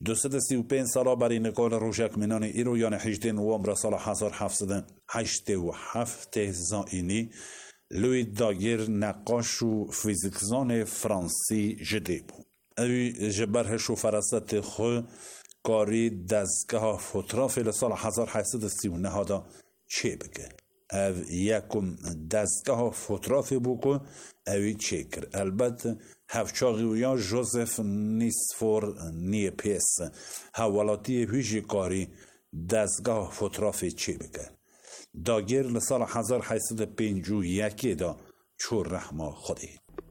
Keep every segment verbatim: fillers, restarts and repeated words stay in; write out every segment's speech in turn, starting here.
دویست و سی و پنج سالا برای نکال روژک منان ایرو یعنی هجده نوامبر سال هزار و هفتصد و هشتاد و هفت زائینی لوی داگر نقاش و فیزیکزان فرانسی جده بود. اوی جبرهش و فرست خو کاری دستگاه فوتوگراف لسال هزار و هشتصد و سی و نه دا چه بگه. او یکم دستگاه فوتوگراف بود که اوی چه کرد. البته هفچاقی و یا جوزف نیسفور نیپیس حوالاتی هیچی کاری دستگاه فوتوگراف چه بگه. داگر لسال هزار و هشتصد و پنجاه و یک دا چور رحمه خودی.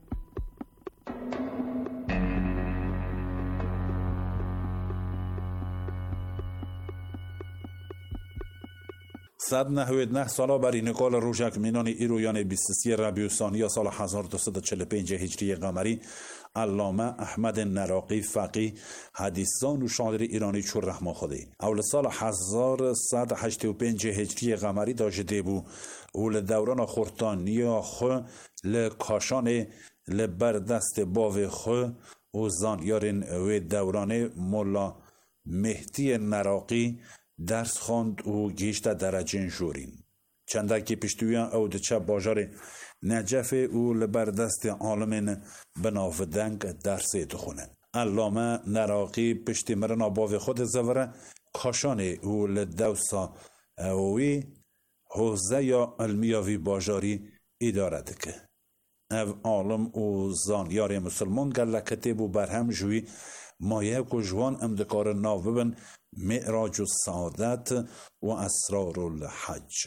صد نهوید نه سالا برای نقال روژک مینان ایرو یعنی بیست و سه ربیع الثانی سال هزار و دویست و چهل و پنج هجری قمری علامه احمد نراقی فقیه حدیثان و شاعر ایرانی چور رحمه خودی اول سال هزار و صد و هشتاد و پنج هجری قمری داشته بود و لدوران خورتانی خو لکاشان لبردست باو خو و زانیارن و دوران مولا مهدی نراقی درس خواند و گیشت درجه جورین چندکی پشتویان او دچه باجار نجف او لبردست عالمین بناودنگ درسی دخونه. علامه نراقی پشتی مرنا باوی خود زوره کاشانه او لدوسا اوی حوزه یا علمیاوی باجاری اداره دکه. او عالم و زانیار مسلمان گلکته بو برهم جوی مایه که جوان امدکار ناوبن معراج السعادت و اسرار الحج.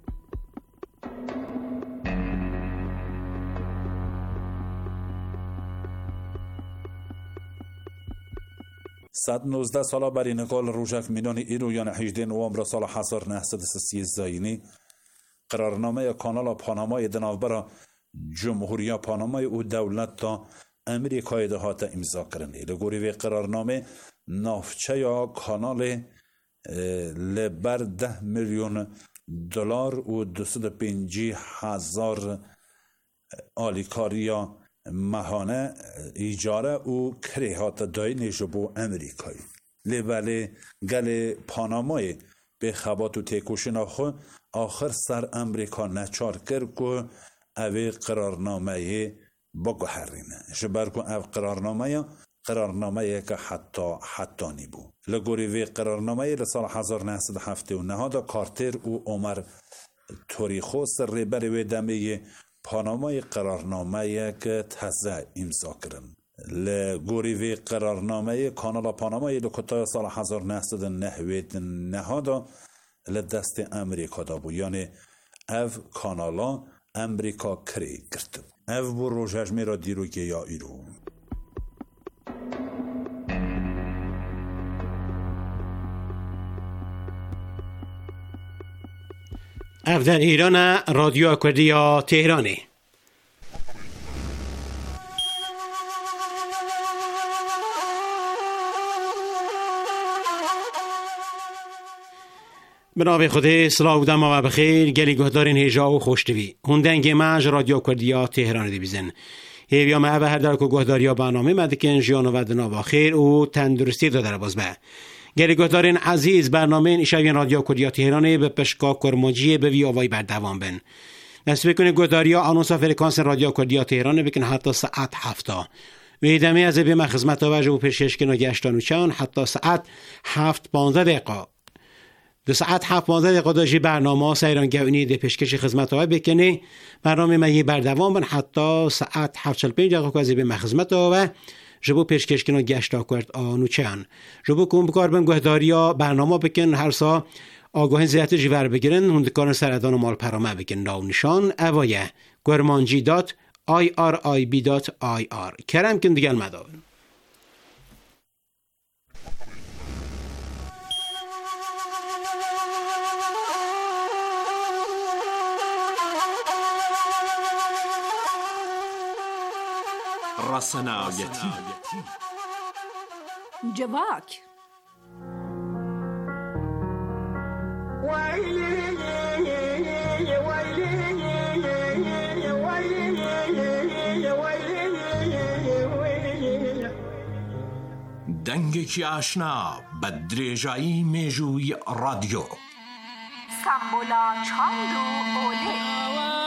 صد و نوزده سالا برای نقال روژک مینان ایرو یعنی هجده نوامبر سال هزار و نهصد و سی زاینی قرارنامه کانال پانامای دناوبر جمهوری پانامای او دولت تا امریکای دهات امضا کرده. لگوری وی قرارنامه نافچه یا کانال لبر ده میلیون دلار و دویست و پنجاه هزار آلیکاری یا ماهانه ایجاره و کریهات دای نجبو امریکایی. لیولی گل پانامای به خبات و تیکوشن آخو آخر سر امریکا نچار کرد که اوی قرارنامه بگو حرینه جبر که او قرارنامه قرارنامه که حتی حتی نی بود. لگوری وی قرارنامه لسال هزار و نهصد و هفتاد و نه دا کارتر و عمر توریخوس ریبر وی دمه پانامای قرارنامه که تازه امضا کردن. لگوری وی قرارنامه کانال پانامای لکتای سال هزار و نهصد و نود و نه دا لدست امریکا دا بود. یعنی او کانالا امریکا کری کرد. او بو روژش میرا دیرو گیا ایرو. اف در ایران رادیو کردیا تهرانی. بنابه خود سلاو دم و بخیر گلی گهدارین هجا و خوشتوی هندنگ مج رادیو کردیا تهران دی بیزن هیویا معبه هر در که گهداریا برنامه مدکن جیان و ودنا با خیر و تندرستی دادر باز به گلی گهدارین عزیز برنامه ایشوین رادیو کردیا تهرانی به پشکا کرماجی به وی آوائی بردوان بن نصف بکنه گهداریا آنونسا فرکانس رادیو کردیا تهرانی بکن حتی ساعت هفتا ویدمی از بیم خدمت آوج و پرشش کنو گشتانو چان حتی ساعت هفت پانزده دقیقه دو ساعت هفت پانزده دقیقه داشتی برنامه سیران گوینی ده پیشکش خدمت های بکنی برنامه من بردوام بن حتی ساعت هفت چل پنج دقیقه که از به خدمت ها و جبو پیشکش کنو گشت آکورد آنو چن جبو کن بکار بن گهداریا برنامه بکن هر سا آگاهی زیادت جیور بگیرن هندکار سردان و مال پرامه بکن ناو نشان اوایه گرمانجی دات آی آر آی بی دات آی آر کرم کن دیگل مداون رسنایتی جواک دنگی آشنا به درێژایی مێژووی رادیۆ سامبولا چاند و اوله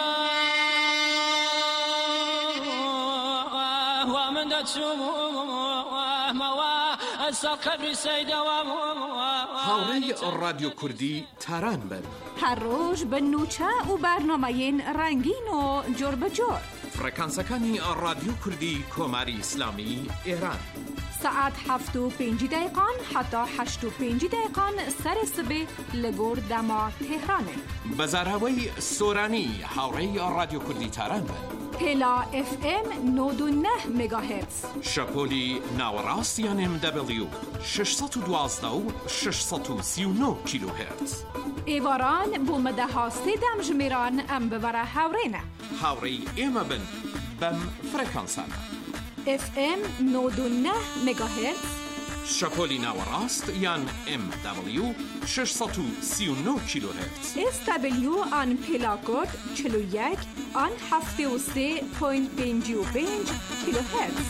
هاوڕێی رادیۆ کوردی تاران بن هر روز به نوچه و برنامه‌ین رنگین و جور به جور فرکانسەکانی رادیۆ کوردی کۆماری ئیسلامی ئێران ساعت هفت و پنج دقیقان حتی هشت و پنج دقیقان سر سبه لگور دما تهرانه بەزارهەوەی سۆرانی هاوڕێی رادیۆ کوردی تاران بن پلا اف ام نود و نه مگاهرتز شەپۆلی ناوەڕاست یان ام دبلیو ششصد و دوازده و ششصد و سی و نه کیلوهرتز ایواران بو مده هاسته دم جمیران ام ببره هاورینه هاوڕێی ئێمە بن بەم فرەکانسانە اف ام نود و نه مگاهرتز شەپۆلی ناوەڕاست یان ام دبلیو ششصد و سی و نه کیلوهرتز اس دبلیو آن پلاکود چلو یک آن هفته و سه پوینت پنج و پنج کیلوهرتز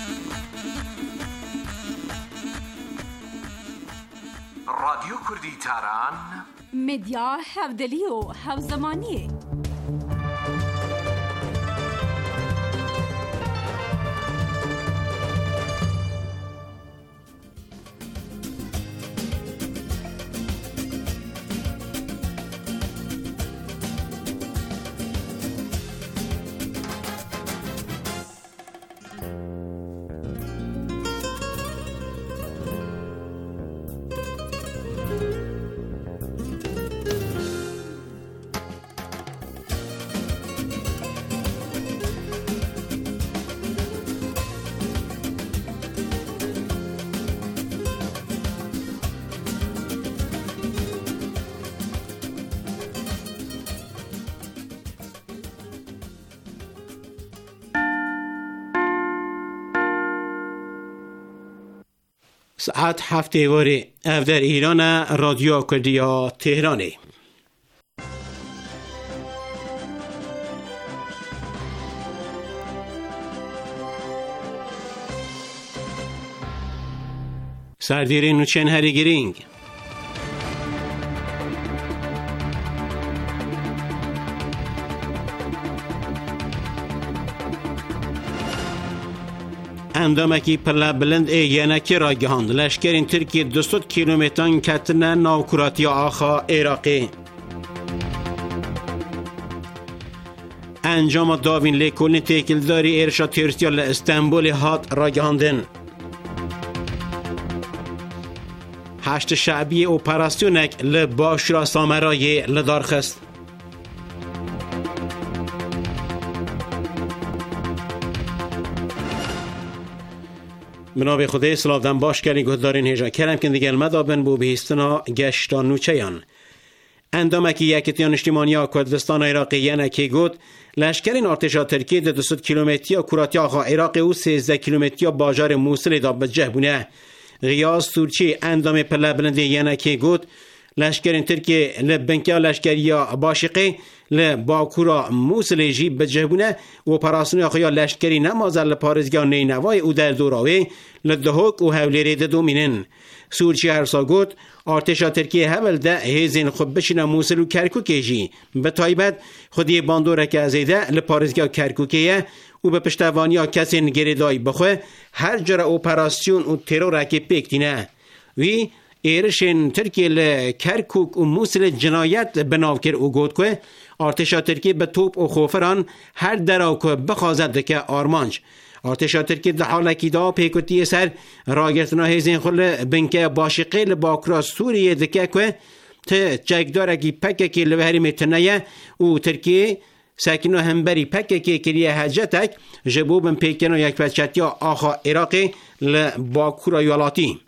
رادیۆ کوردی تاران مدیا هفدلی و هفزمانی ساعت هفته واره او در ایران رادیو کردیا تهرانه. سردیرین نوچن هری گرینگ اندامکی پلا بلند ایگنکی را گهاند لشکرین ترکی دویست کیلومتران کتنه ناوکراتی آخا عراقی انجام داوین لیکولنی تکیلداری ارشاد تروریستی استانبول هات را گهاندن هشت شعبی اپراسیونک لباشرا سامرای لدارخست منابع خودی سلافدن باش کردی گهدارین هجا کرم کن دیگه المدابن بو بهستنا گشتان نوچیان اندامکی یکتیان اجتماعی کردستان عراقی ینکی گود لشکرین ارتشا ترکیه ده دویست کیلومتری کراتی آخا عراقی و سیزده کیلومتری باجار موصل دا بجه بونه غیاز سورچی اندام پله بلنده ینکی گود لشکرین ترکیه لبنکه لشکری باشقی لباکورا موصل جی بجهبونه و پراسونی آخویا لشکری نمازر لپارزگاه نینوای او در دوراوی لدهوک و حولی ده دومینن سورچی هرسا گود ارتشا ترکیه هبل ده هیزین خود بشینه موصل و کرکوکه جی به تایبت خودی باندوره که ازیده لپارزگاه کرکوکه و به پشتوانی ها کسی نگریدای بخواه هر جره اپراسیون و ترور که پیکتینه وی ایرشن ترکیه لکرکوک و موصل جنایت بناو کر و گود که ارتشا ترکیه به توپ و خوفران هر دراو که بخوازد که آرمانج ارتشا ترکیه ده حالکی دا پیکوتی سر راگرتنا هیزین خل بنکه باشقه لباکرا سوریه دکه که ته چکدارکی پکه که لوهری میتنه و ترکیه ساکنو همبری پکه که کلیه حجتک جبوبن پیکنو یک پچتی آخا عراقی لباکورا یالاتی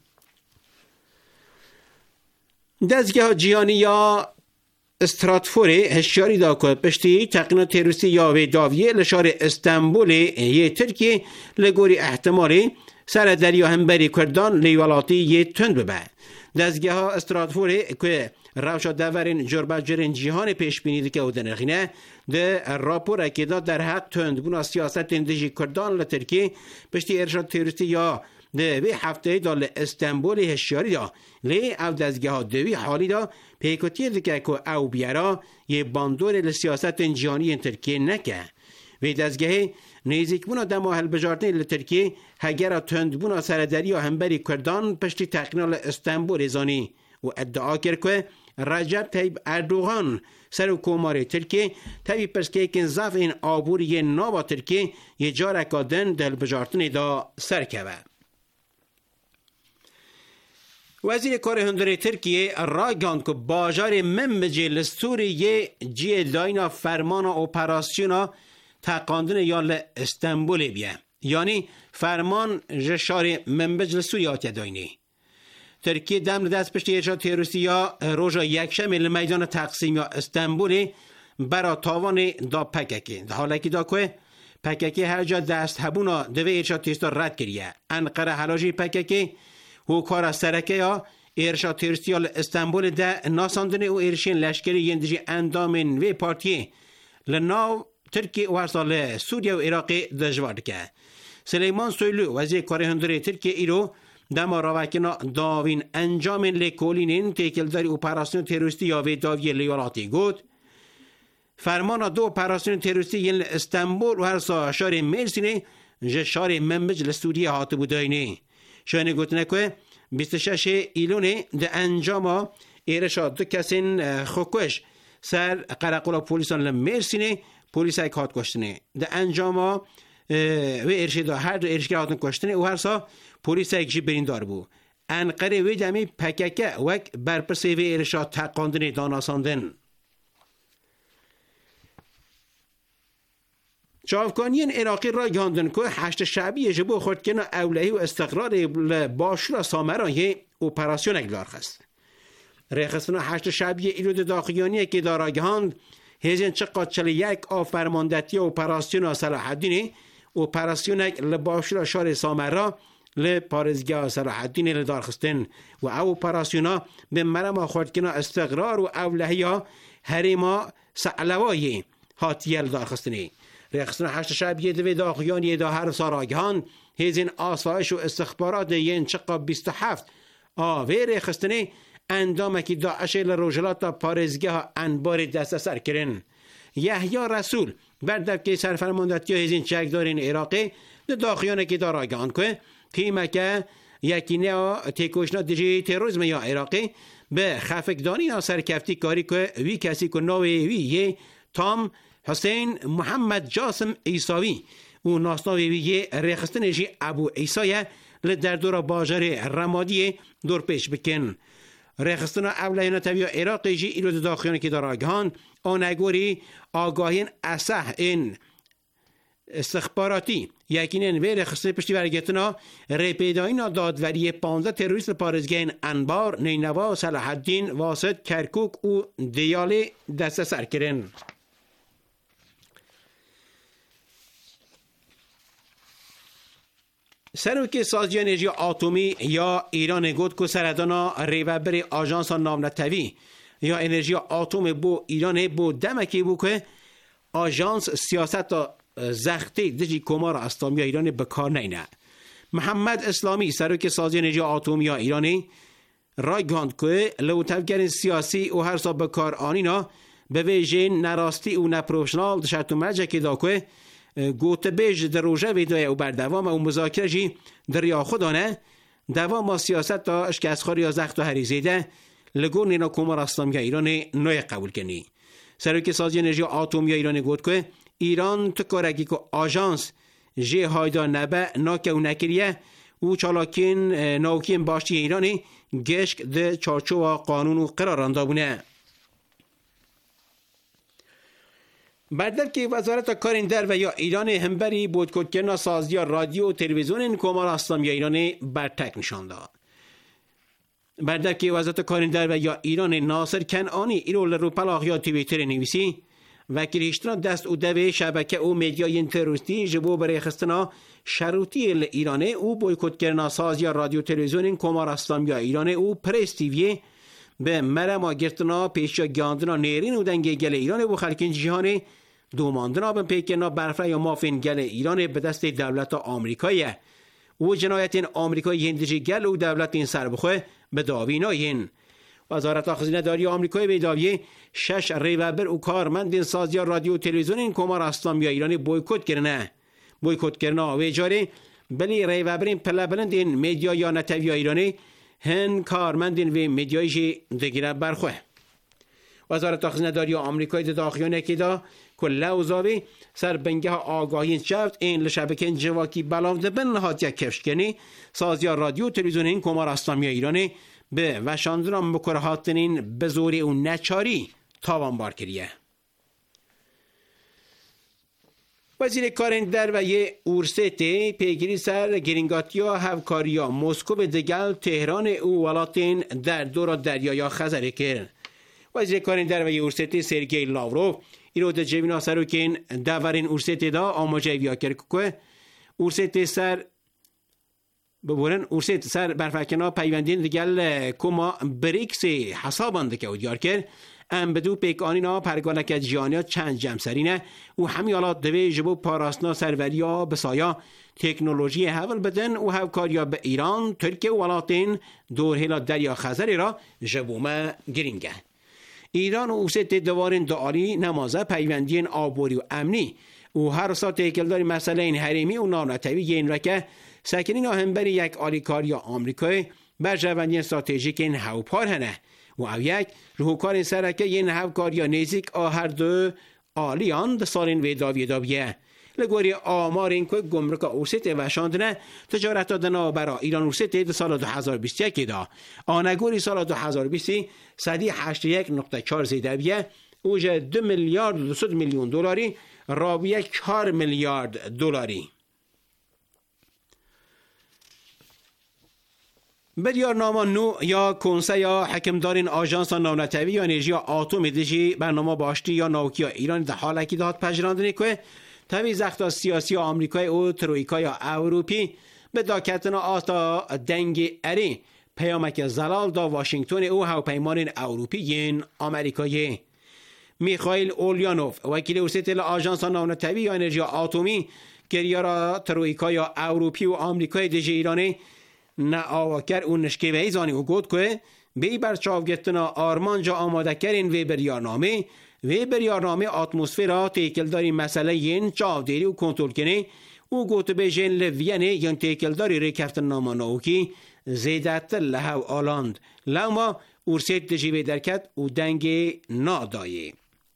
دزگاه جیانی یا استراتفوری هشیاری دا که پشتی تقنین تروریستی یا ویداویه لشار استانبول یه ترکی لگوری احتمالی سر دریا همبری کردان لیوالاتی یه تند ببه دزگاه استراتفوری که روشا دورین جربجرین جیهان پیش بینید که او دنخینه ده راپور اکیدا در حق تند بونا سیاست اندجی کردان لترکی پشتی ارشاد تروریستی یا ده به هفته دا استانبول هشیاری دا لی او دزگه ها دوی حالی دا پیکوتی دکه که او بیارا یه باندور لسیاست جهانی ترکیه نکه و دزگه نیزیک بونا دما هل بجارتن لترکیه هگر تند بونا سردری و همبری کردان پشتی تقنال استانبول زانی و ادعا کرد که رجب طیب اردوغان سر حکومت ترکیه طبی پس که این ضعف این آبوری نابا ترکیه یه جار اکادن دل بجارتن دا سر که وزیر کار هندره ترکیه را گاند که باجار منبجه لستوریه جی داینا فرمان اپراسیونا تقاندن یا استانبول بیه یعنی فرمان جشار منبج لستوریه آتیا داینی ترکیه دم دست پشت ارشاد تروریستی یا روژا یکشنبه میدان تقسیم یا استانبول برا تاوان دا پککی در حالی که دا که پککی هر جا دست هبونا دوی ارشاد تروریستی رد کریه انقره حلاجی پککی و کار از سرکه یا ارشاد تروریستی استانبول ده ناساندن و ارشین لشکری یندجی اندامن و پارتیه لناو ترکیه و هر سال سوریه و عراق دجوار که سلیمان سویلو وزیر کار هندره ترکیه ایرو دما راوکنا داوین انجام لکولینین تکلداری اپراسیون تروریستی یا و داوی لیالاتی گود فرمان دو اپراسیون تروریستی ین استانبول و هر سا شار مرسینه جه شار منبج لسوریه هاتو بوداینه شاینه گوتنه که بیست و شش ایلونه ده انجام ایرشا دو کسین خوکش سر قرقولا پولیسان لمرسینه پولیس های کات کشتنه ده انجام و ارشد هر دو ارشگر هاتون کشتنه و هر سا پولیس های جی بریندار بو انقره وی دمی پککه وک برپرسی و ارشا تقاندن داناساندن چاوکانیان عراقی را گاندن که هشت شعبی جبو خورد کنه اولهی و استقرار باشور سامران اپراسیون اگلار خست. ریخستنا هشت شعبی ایلود داخیانی که دارا گاند هزین چقدر چل یک آفرماندتی اپراسیون صلاح الدین اپراسیون لباشور شار سامران لپارزگاه صلاح الدین لدار خستن و او اپراسیونا به مرما خورد کنه استقرار و اولهی هریما سعلوایی هاتیل دار خستنی. ریخستن هشت شعبیه دوی داخیانی دا هر ساراگهان هزین آسایش و استخبارات ین چقا بیست و هفت آوه ریخستنه اندامکی داعش لروجلات پارزگه ها انبار دست سر کرن. یحیی رسول بردب که سرفرماندتی هزین چکدارین عراقی دا داخیانه که داراگهان که تیمه که یکی نه تکوشنا دیجی تروریسم یا عراقی به خفقدانی نا سرکفتی کاری که وی کسی که نوی وی یه تام حسین محمد جاسم ایساوی و ناسناوی وی ریخستن جی ابو ایسایه لدر دور باجر رمادی دور پیش بکن. ریخستن اولین تبیع عراقی جی ایلود داخیانه که داراگهان آنگوری آگاهین اصح این استخباراتی یکینن وی ریخستن پشتی برگتنا ریپیداینا دادوری پانزده تروریست پارزگین انبار نینوا صلاح الدین واسط کرکوک و دیالی دست سر کرن. سروک سازی انرژی اتمی یا ایران گفت که سردانا ریوبر آژانس نامنتوی یا انرژی اتم بو ایران بو دمکی بو که آژانس سیاست زختی دجی کمار اسلامی ایران بکار نینه. محمد اسلامی سروک سازی انرژی اتمی یا ایرانی رای گاند که لو تفکر سیاسی و هر سا بکار آنینا به ویژه نراستی و نپروفشنال شرط مرجع که دا که گوته بیج در روژه ویدوی او بر دوام او مذاکره جی در یا خودانه دوام سیاست تا اشکسخاری یا زخت و حریزیده لگون نینا کمار اسلامی ایران نوی قبول کنی. سروک سازی انرژی اتمی ایران گفت که ایران تکارگی که آژانس جی هایدا نبه ناکه و نکریه و چالاکین ناوکین باشی ایرانی گشک ده چارچو و قانون و قرارانده بونه. بعد که وزارت کار در و یا ایران همبری بودکوت کردن سازی رادیو و تلویزیون کمار اسلامی ایران برتک نشان داد. بعد که وزارت کار در و یا ایران ناصر کنعانی ایرو لروپلاغ یا توییتر نویسی و کریشتنا دست او دوی شبکه او میدیای تروریستی جبو برای خستنا شروطی ایران او بویکوت کردن سازی رادیو تلویزیون کمار اسلامی ایران او پرس تیوی به مرما گرتنا پیشا گاندنا نیرین و دنگه گل ایران و خلکین جهان دوماندنا به پیکنا برفره یا مافین گل ایران به دست دولت آمریکایی و جنایت آمریکای هندجی گل و دولت این سر بخواه به داویناین. وزارت خزینه داری آمریکای به داویه شش ریوبر و کارمند سازی رادیو تلویزیون این کمار اسلامی ایرانی بویکوت کرنه. بویکوت کرنه و جاری بلی ریوبرین پلبلند این میدیا یا نتوی ایرانی هن کارمندین و میدیایشی دگیره برخواه. وزارت خزینه داری آمریکای داخلیانه که دا کل اوزاوی سر بنگه آگاهی شفت این لشبکه جواکی بلاوده بن نهاد یک کفشکنی سازی رادیو تلویزیون این کمار اسلامی ایرانی به وشاندران بکرهاتنین به زوری و نچاری تاوان بار کریه. وزیر کارن در و یه اورسته پیگیری سر گرینگاتیا هفکاریا مسکو به دگل تهران او ولاتین در دور دریایا خزر کرد. وزیر کارن در و یه اورسته سرگی لاوروف ایرو ده جوینا سروکین دورین اورسته دا آماجه ویا کرد که اورسته سر ببورن اورسته سر برفکنا پیوندین دگل کما بریکس حسابانده که او دیار کرد ام بدو پیک آنینا پرگانک جیانیا چند جمسرینه و همیالات دوی جبو پاراسنا سروریا بسایا تکنولوژی حول بدن و هفکاریا به ایران ترکیه و ولاتین دور هلا دریا خزری را جبومه گرینگه. ایران و اوست دوارین دعالی نمازه پیوندین آبوری و امنی و هر سا تکلداری مسئله این حریمی و نانتوی این رکه سکنین آهنبری یک آلیکاریا آمریکای بر جواندین استراتژیک این هوپار هنه و او یک روحکار سرکه این هفکاریا نیزیک آهر دو آلیان ده سالین و داویه داویه لگوری آمار این که گمرک اوست وشاندنه تجارت دنا برا ایران اوست ده سال دو هزار و بیست و یک دا آنگوری سال دو هزار و بیست صدی هشت و یک نقطه چهار زیده بیه اوجه دو میلیارد و دویست میلیون دلاری رابیه چهار میلیارد دلاری. بریارنامه نو یا کنسه یا حکمدارین آژانس ناونتوی یا انرژی آتوم دیجی برنامه باشتی یا نوکیا ایران ده حالکی داد پجراندنی که تاوی زخت سیاسی آمریکای او ترویکای اروپی به داکتنا آستا دنگ اری پیامک زلال دا واشنگتن او هواپیمانین اروپیین آمریکایی. میخائیل اولیانوف وکیل اوسیتل آژانس ناونتوی یا انرژی آتومی گریارا ترویکای اروپی و آمریکای دیجی ایرانی نه آوکر اون نشکه به ایزانی او گود که بی برچاو گتنا آرمان جا آماده کرین و بریارنامه و بریارنامه آتمسفیرا تیکلداری مسئله ین چاودیری و کنترل کنه او گوت به جن لوینه ین تیکلداری ریکفتن نامانوکی زیدت لحو آلاند لما ارسید دجیبه درکت و دنگ نادایی.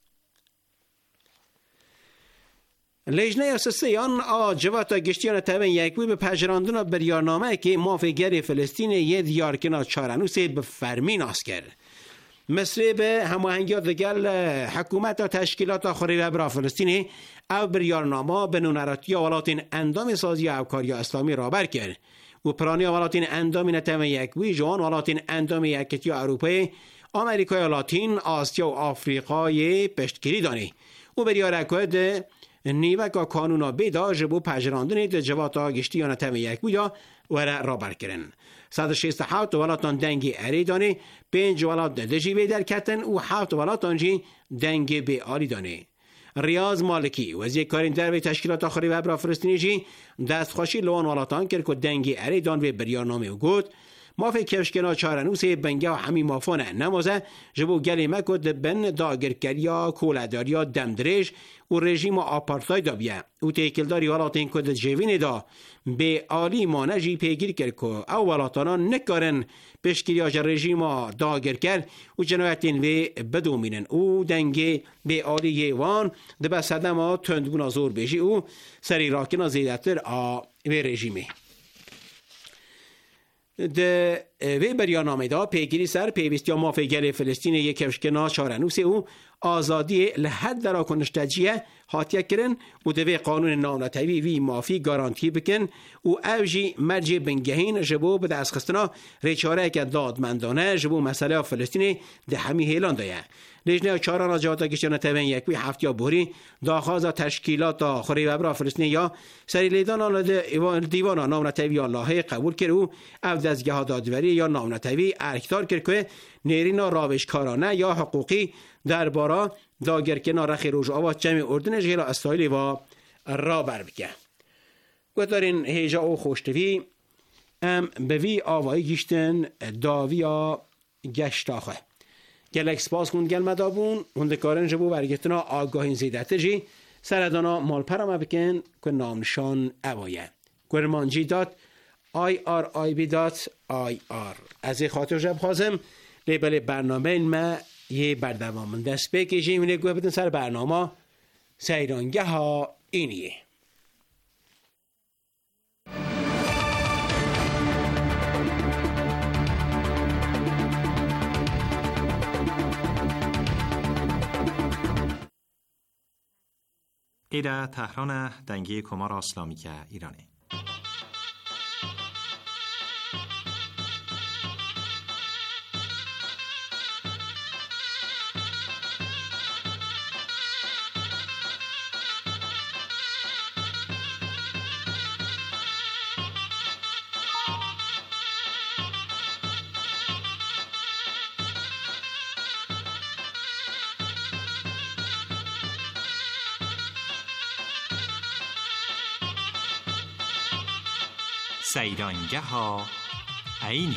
لجنه اساسیان آجوات گشتیان تبین یکوی به پجراندن بریارنامه که مافیگر فلسطین یه دیارکنا چارنوسی به فرمین آس کرد. مصر به هماهنگی دگل حکومت و تشکیلات آخری برای فلسطینی او بریارنامه به نونراتی ولاتین اندام سازی اوکاریا اسلامی را بر کرد و پرانی ولاتین اندام نتمه یکوی جوان ولاتین اندام یکتی اروپای آمریکای لاتین آسیا و آفریقای پشتگیری دانی و بریارکوی ده نیوک کانونا بیدا جبو پجراندن ده جواتا گشتیان تمه یکوی یا وره را بر کرن. صد و شصت و هفت ولاتان دنگ اری دانه، پنج ولات دجی بی در کتن و هفت ولاتان جی دنگ بی آلی دانه. ریاض مالکی وزیر کارین در و تشکیلات آخری و برا فلسطینی جی دستخوشی لوان ولاتان کرد که دنگ اری دان و بریارنامه و گود مافی کفشکنا چارنوس بنگه و همی مافانه نمازه جبو گلی مکد بن داگرکریا کولداریا دمدرش و رژیم آپارتاید بیه و تیکلداری ولاتین کد جوین دا به آلی مانجی پیگیر کرد که او ولاتانان نکارن پشکریاج رژیم داگر کرد و جنایتین وی بدومینن او دنگی به آلی یوان ده به صدما تندبونا زور بیشی او سری راکنا زیدتر آ وی رژیمه. ده وی بریارنامه دا پیگیری سر پیوستی یا مافیگر فلسطین یک کفشکنا چارنوس او آزادی لحد درا کنشتجیه حاتیه کرن و دوی قانون ناونتوی وی مافی گارانتی بکن و اوجی مرجع بنگهین جبو به دست خستنا ریچاره که دادمندانه جبو مسئله فلسطین ده همی هیلان دایه. لجنه چهاران از جهات گشتیان تبین یکوی هفت یا بوری داخواز تشکیلات آخری و برا فلسطین یا سری لیدان دیوان ناونتوی الله قبول کرد و او دزگاه دادوری یا ناونتوی ارکتار کرد که نیرینا راوشکارانه یا حقوقی درباره داگر کنار خیروش آواز جمع اردن جیلا اسرائیلی و را بر بگه. گفتارین هیجا و خوشتوی ام به وی آوایی گیشتن داویا گشت آخه گلک سپاس کن گل مدابون هندکارن جبو برگتنا آگاهین زیدت جی سردانا مال پرم بکن که نامنشان اوایه گرمانجی دات آی آر آی بی دات آی آر از خاطر جب خواستم لیبل برنامه ما یه بردوام دست بکشیم اینه گوه بدن سر برنامه سیرانگه ها اینیه. ایده تهران دنگی کمار اسلامی که ایرانه. سیرانگه ها عینی.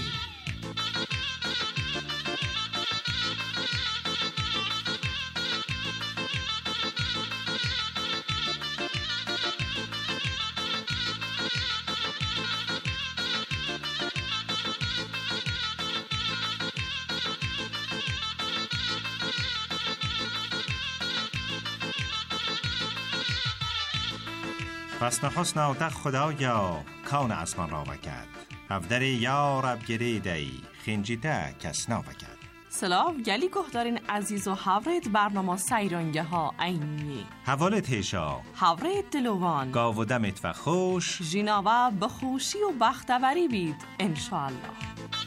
حسن حسن و دق خدایا کان اسمان را وکد افدری یا رب گریدی خنجیده کس نوکد. سلاو گلی گهدارین عزیز و حورت برنامه سیرانگه ها عینی حوالت هیشا حورت دلوان گاو و دمت و خوش جیناوه بخوشی و بختوری بید انشاءالله.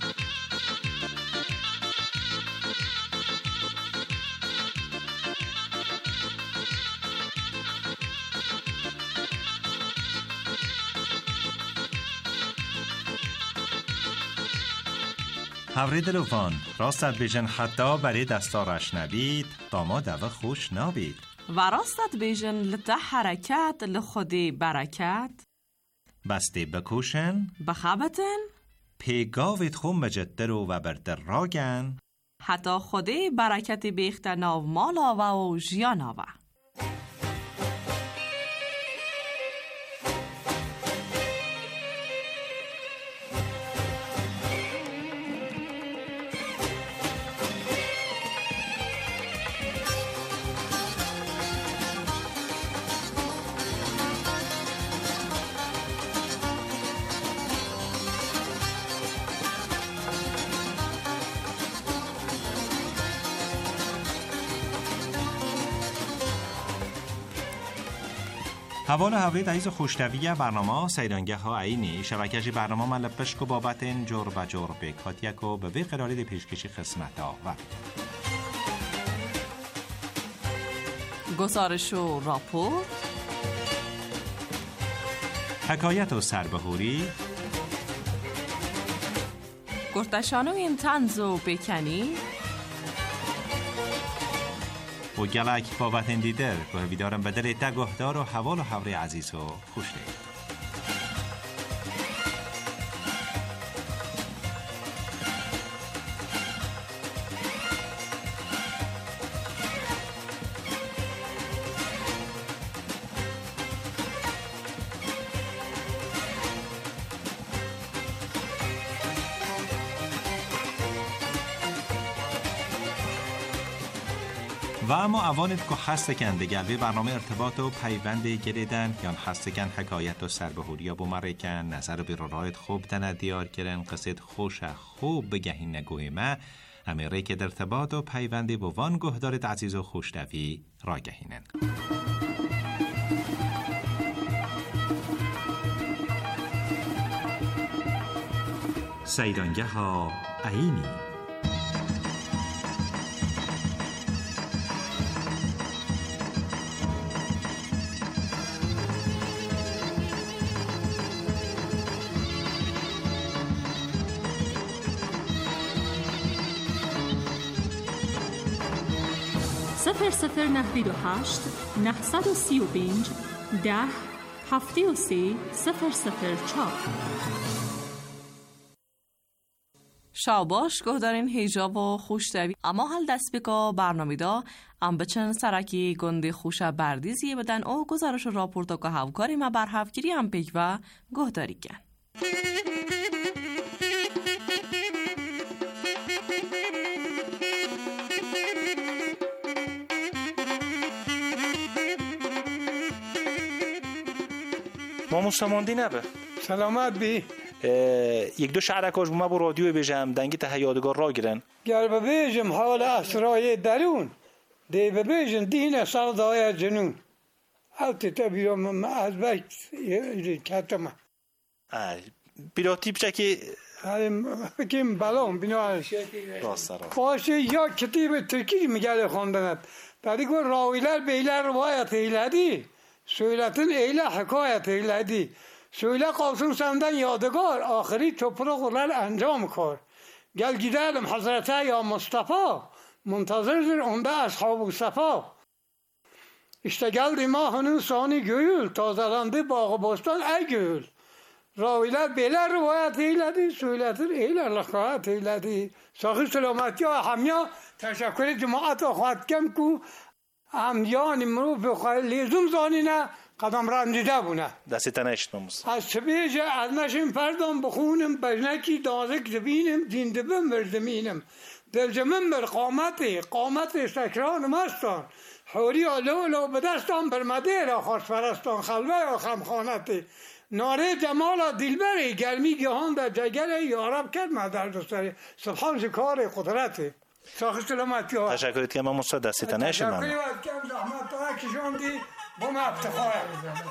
حوری دلوان راستت بیجن حتی برای دستارش نبید داماد و خوش نابید و راستت بیجن لطه حرکت لخودی برکت بسته بکوشن بخبتن پیگاوید خون بجدر و بردر راگن حتی خودی برکت بیخت ناو مالا و جیانا و حوال حوید عیز خوشتویه برنامه سیرانگه ها عینی شبکه‌جی برنامه ملپشک و بابتن جور و جور بکاتیک و به وی قراری دی پیشکشی خسمت ها و گزارش و راپور حکایت و سربهوری گرتشانو این تنز و بکنی و گلک بابتن دیدر گوه بیدارم بدل تگهدار و حوال و حوری عزیز و خوشته. و اما اوانت که هستکن دگل برنامه ارتباط و پیوند گریدن یا هستکن حکایت و سربهوری یا بومرکن نظر و بیرارایت خوب دنه دیار کرن قصد خوش خوب بگهین نگوی ما همه ری که در ارتباط و پیوندی با وان گهدارت عزیز و خوشتوی را گهینن. سیرانگه ها عینی صفر صفر نهوید و هشت نهصد و سی و پنج ده هفته و سی صفر صفر چهار شاباش گهدارین هیجا و خوشتوی اما هل دست بکا برنامه دا ام بچن سرکی گنده خوشه بردیزی بدن او گزارش راپورتا که هفکاری ما بر هفگیری هم پیک و گهداری کن. ما مستماندی نبه سلامت بی یک دو شعرکاش بومه با رادیو بیجم دنگی ته یادگار را گیرن گر ببیجم حال اسرای درون دی ببیجم دین سردای جنون حالتی تبیرم از بک کتمه پیراتی بچه که بکیم بلام بیناش باشه یا کتیب ترکی میگه خوندنت بعدی گو راویلر بیلر روایت ایلدی söyleten eyle hikayet eyledi. Söyle kalsın senden yadigar, ahiri topraklar enjam kar. Gel gidelim Hazreti ya Mustafa, muntazırdır onda ashab-ı safa. İşte geldi mahının sani göğül, tazelandı bağı bostan ey göğül. Raviler beler rivayet eyledi, söyletir eyler hikayet eyledi. Sahih selamet ya hamya, teşekkür cemaat ve khatkem ku امیان مرو به خیلی لیزم زانینه قدم رنجیده بونه دستی تنشت مموز از سبیجه از نشیم پردم بخونم بجنکی دازک زبینم زنده بم بردمینم دلجمن بر قامتی قامتی سکران مستان حوری آلولو بدستان برمده را خوش فرستان خلوه و خمخانتی ناره جمال دلبری گرمی گهان در جگر یارب کرد مدر دوستاری سبحان شکار قدرتی ساخت سلامتی ها تشکرت که من مصد دستی تنشت ممنون تشکرت که زحمت داره کشون دی بوم افتخاره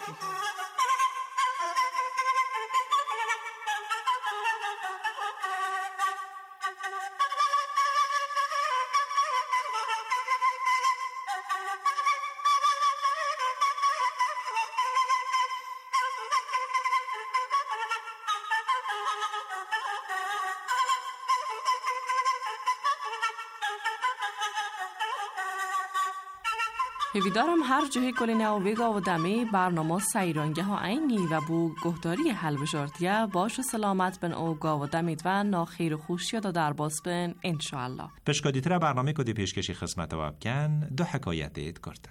هیویدارم هر جوهی کلینه و ویگا و دمی برنامه سیرانگه ها اینی و بو گهداری حل بجارتیه باش و سلامت بن او گا و دمید و ناخیر و خوشی دا در باس بن انشاءالله. پشکادی تر برنامه کدی پیشکشی خدمت و کن دو حکایت اید کردم.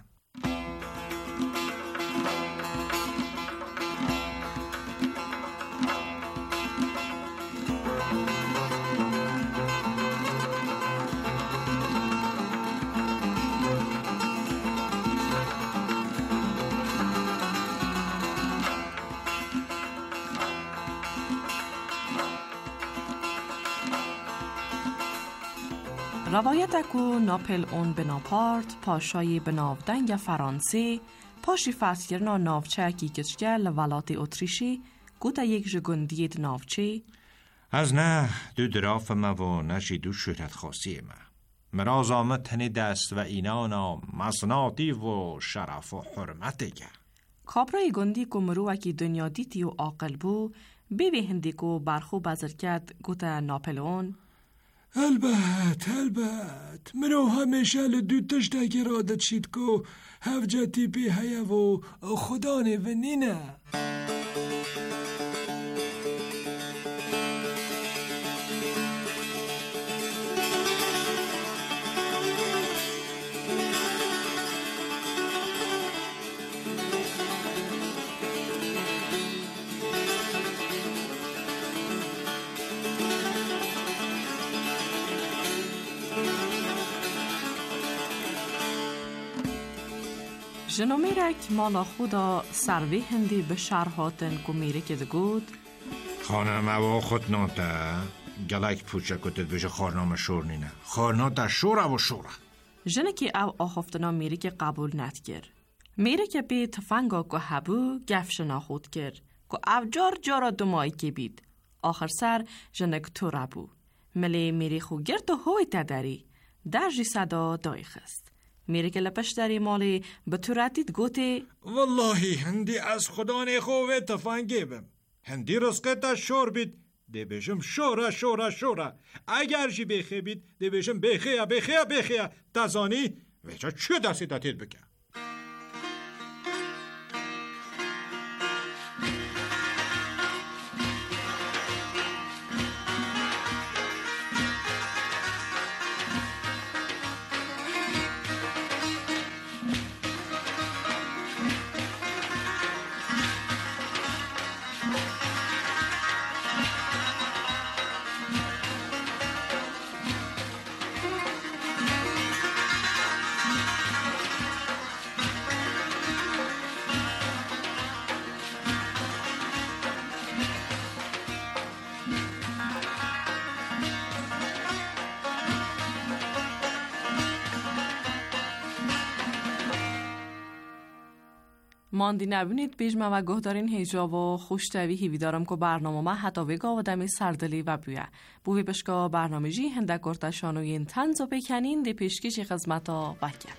روایت اکو ناپل اون بناپارت پاشای بناودنگ فرانسه پاشی فتگرنا ناوچه کی کچگه لولات اتریشی گوتا یک جگندید ناوچه از نه دو دراف ما و نشی دو شهرت خاصی ما مراز آمد تنی دست و اینانا مسناتی و شرف و حرمتی که کابرای گندی که مروکی دنیا دیتی و عاقل بو بیبی هندی که برخو بزر کرد گوتا ناپل اون البته البته منو همیشه لدو تشتاکی رادت شید که هفجتی پی هیا و خدا نونینه جنومیرک مالا خدا سروی هندی به شرحاتن که میره که دگود خانم او خود ناته گلک پوچه کتت بشه خارنامه شور نینه خارنامه شوره و شوره جنه که او آخفتنا میره که قبول ندگر میره که بی تفنگا که هبو گفش ناخود کر که او جار جارا دمایی که بید آخر سر جنه که تو ربو ملی میری خو گرد و هوی تداری در جی صدا دای خست میره که لپش داری مالی به تو ردید گوتی والله هندی از خدا نخوه تفنگی بم هندی رزقت شور بید ده بشم شوره شوره شوره اگر جی بخی بید ده بشم بخیه بخیه بخیه تزانی ویچه چه دستی داتید بکن ماندی نبینید بیجمه و گهدارین هیجا و خوشتوی هیوی دارم که برنامه ما حتی وگا و دمی سردلی و بیوه بوی بشکا برنامه جی هنده گرتشان و این تنز و بکنین دی پیشکیش خدمت ها بکن.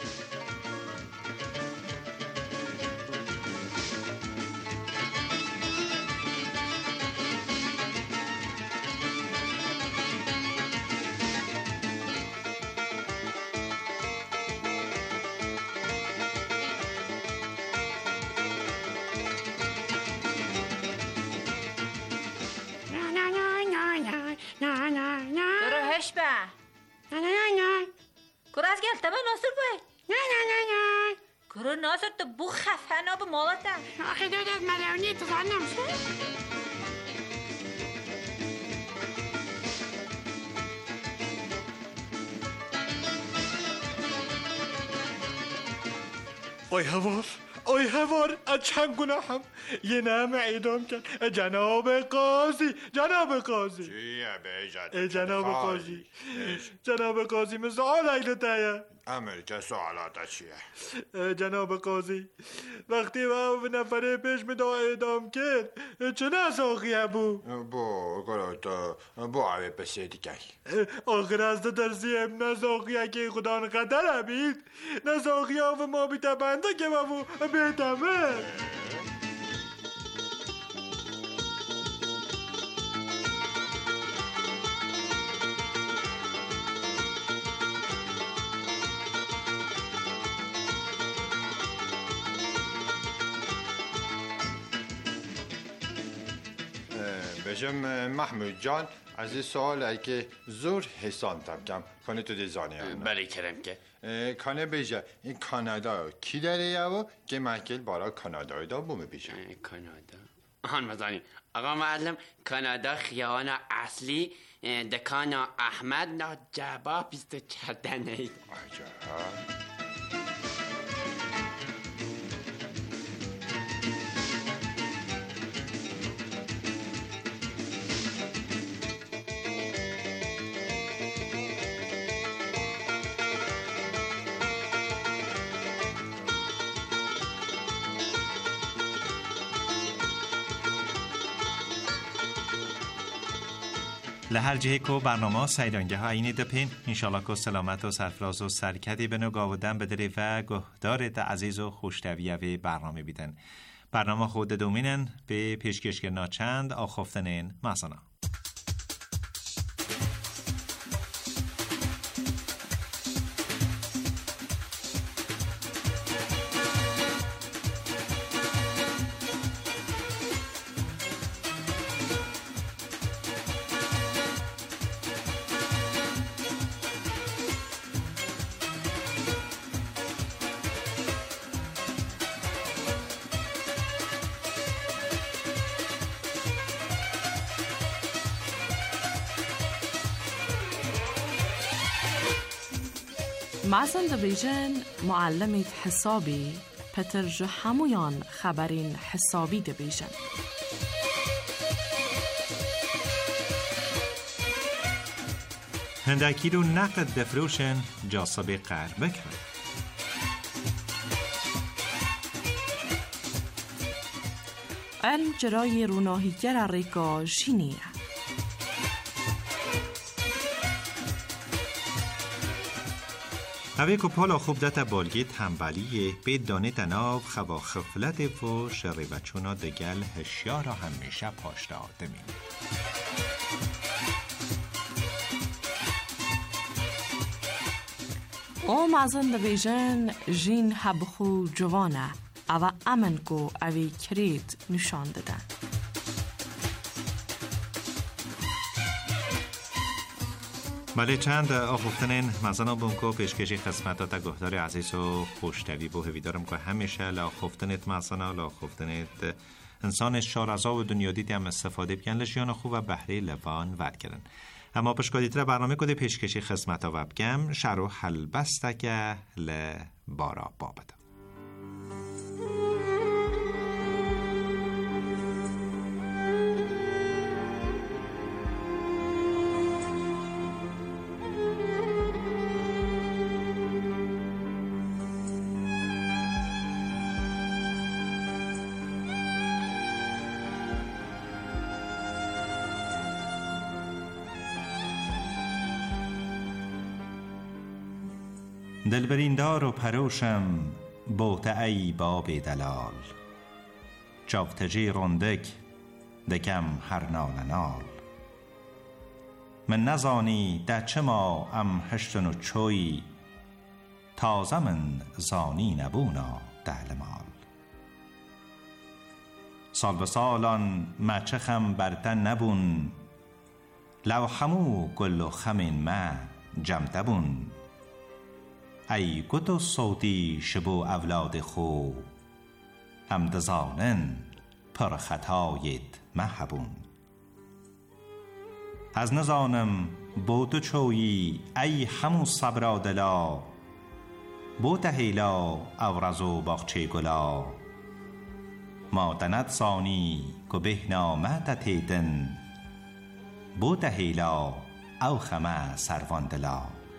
کرو ناصر تو بو خفنا به مالتا آخه دادت ملونی تو فنم شد آی هوار آی هوار از چند گناهم یه نام اعدام کرد جناب قاضی جناب قاضی چیه بیجت جناب قاضی جناب قاضی من سوال ایلو تایه امریکا سوالات چیه جناب قاضی وقتی با نفره پیش می دا اعدام کرد چه نساقیه بو بو گروتا بو عوی پسیدی که آخر از تو ترسیم نساقیه که خدا نقدر بید نساقیه و ما بیتا بنده که بابو بیتمه بجم محمود جان از این سوال ای که زور حسان تبکم کنه تو دیزانی هم بله کرم که کنه بیجه این کانادا کی داره یا و که محکل بارا کانادای دا بومه بیجه کانادا آن مزانی آقا معلم کانادا خیابان اصلی دکان احمد ناجبا بیست و چردنه ای لهر جهه کو برنامه سیدانگه ها اینی دپین انشالله که سلامت و سرفراز و سرکتی بنو گاودن بدری و گهدارت عزیز و خوشتویه و برنامه بیدن برنامه خود دومینن به پیشکش ناچند آخفتنین ماسانا معزن دبیجن معلمت حسابی پتر جو همویان خبرین حسابی دبیجن هندکی رو نقد دفروشن جاسب قرب بکن علم جرای روناهیگر ریکا جینیه اوه که پالا خوب دتا بالگی تنبلیه به دانه تناو خوا خفلت و شری و چونا دگل هشیارا همیشه پاشتا آدمین او مازن دبیجن جین هبخو جوانه او امن کو اوی کرید نشان دادن بله چند آخوفتنین مزانا بونکو پیشکشی خدمتات گهدار عزیز و خوشتوی بو هویدارم که همیشه لاخوفتنیت مزانا لاخوفتنیت انسان شارزا و دنیا دیدی هم استفاده بکن لشیان خوب و بحری لبان ود کرن اما پشکادیت را برنامه کده پیشکشی خدمتا و بگم شروع حل بسته که لبارا بابده دلبریندار و پروشم بوته ای باب دلال، چاوتجی رندک دکم هر نال نال. من نزانی ده چه ما ام هشتن و چوی، تازه من زانی نبونا دهل مال. سال به سالان مچخم برتن نبون، لو همو گل و خمین ما جمده بون. ای گت و صوتی شبو اولاد خو، هم دزانن پر خطایت محبون. از نزانم بوتو چویی ای همو صبرا دلا، بوت هیلا او رزو باغچه گلا. ما دند سانی که بهنا ما تتیدن، بوت هیلا او خمه سروان دلا.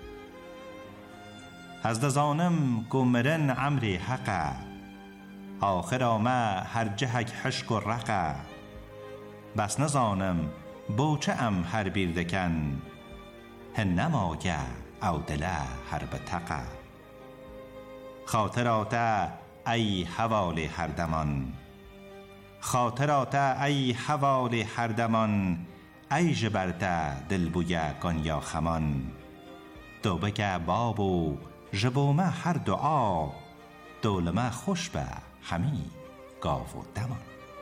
از دزانم که مرن عمر حقه، آخر آمه هر جهک حشک و رقه. بس نزانم بوچه ام هر بیردکن، هن نماگه او دله هر بتقه. خاطراته ای حوال هر دمان، خاطراته ای حوال هر دمان. ای جبرته دل بویه گان یا خمان، دو بگه بابو جبومه هر دعا. دولمه خوش به همی گاو و دمان.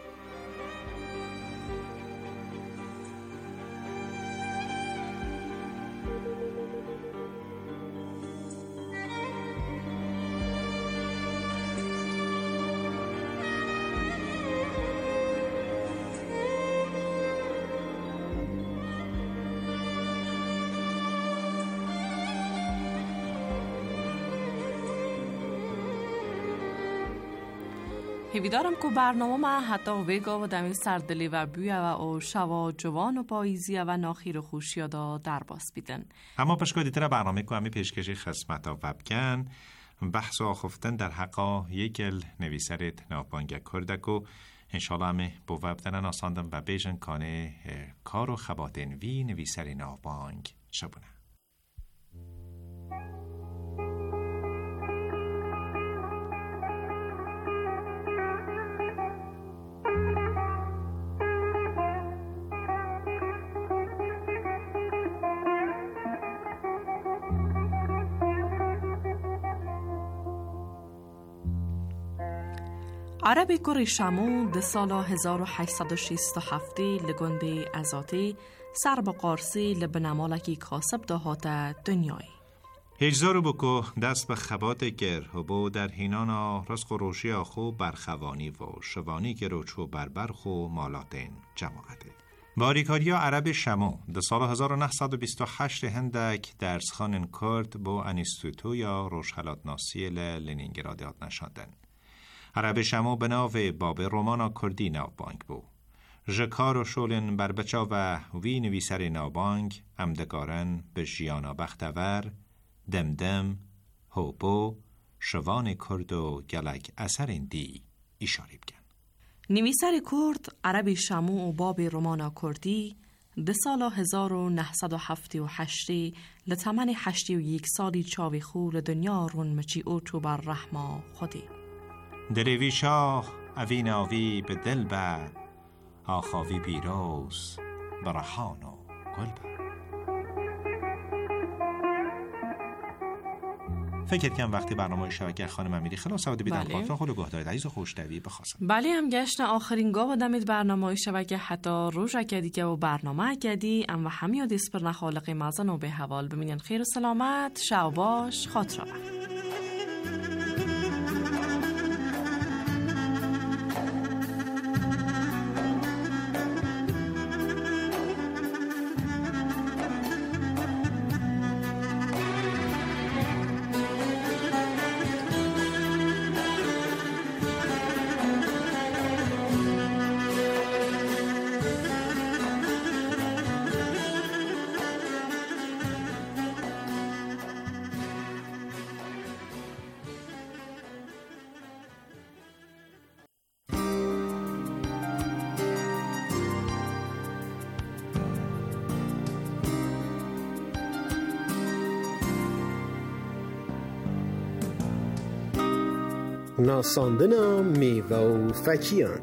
هیویدارم که برنامه ما حتی ویگا و دمی سردلی و بیوه و او شوا جوان و پاییزیه و ناخیر خوشیه دا در باس بیدن. اما پشکا دیتر برنامه که همی پیشکشی خسمت ها وبکن بحث و آخفتن در حقا یکل نویسرت ناپانگه کردک و انشالله همه با وبدنن آساندن و بیجن کانه کار و خباتن وی نویسر ناپانگ شبونه. عربی کری شمو ده سال هزار و هشتصد و شصت و هفت لگنده ازاتی سر با قارسی لبنمالکی کاسب دهات دنیای. هجزارو بکو دست به خبات گر و بو در هینانا رزق و روشی آخو برخوانی و شوانی که روچو بربرخو مالاتین جماعته. باریکاریا عرب شمو ده سال هزار و نهصد و بیست و هشت هندک درس خانن کرد با انیستوتو یا روشحلات ناسی لنینگراد یاد نشاندن. عرب شمو به ناو باب رومانا کردی ناوبانگ بو. جکار و شولن بر بچا و وی نویسر ناوبانگ امدگارن به جیانا بختور، دمدم، هوبو، شوان کرد و گلک اثر دی اشاره بکن. نویسر کرد عرب شمو و باب رومانا کردی ده سال هزار و نهصد و هفت و هشتی لطمن هشتی و یک سالی چاوی خول دنیا رون مچی او تو بر رحما خودی. دروی شاه اوی ناوی به دل بر، آخاوی بیروز برهان و گل بر. فکر کنم وقتی برنامه شبکه خانم امیری خلاص سعادت بیدم خاطر خود گهدارید عزیز و خوشتوی بخواستم. بله هم گشتن آخرین گاه دمید برنامه شبکه حتی روز کدی که و برنامه کدی ام و همی دیس پر نخالق مزن و به حوال ببینین خیر و سلامت شو باش خاطر ناساندن میوه و فکیان.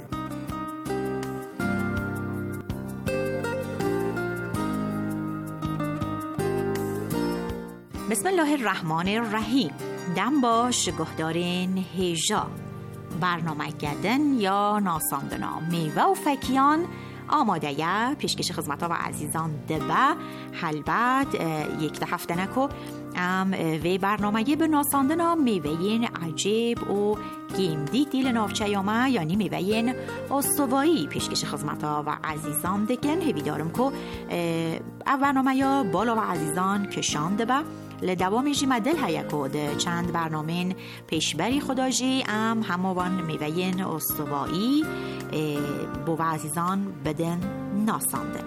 بسم الله الرحمن الرحیم. دم باش گهدارین هیجا برنامه کردن یا ناساندن میوه و فکیان آماده یا پیشکش خدمت ها و عزیزان دبه حلبت یک ده هفته نکو ام وی برنامه به ناساندن میوهین عجیب و گیمدی دیل نافچه یامه یعنی میوهین استوایی پیشکش خدمت ها و عزیزان دکن هیوی دارم که او برنامه یا بالا و عزیزان کشان دبه لدوامی جی مدل هیا کود چند برنامه پیشبری خداجی ام هموان میوهین استوایی بو و عزیزان بدن ناساندن.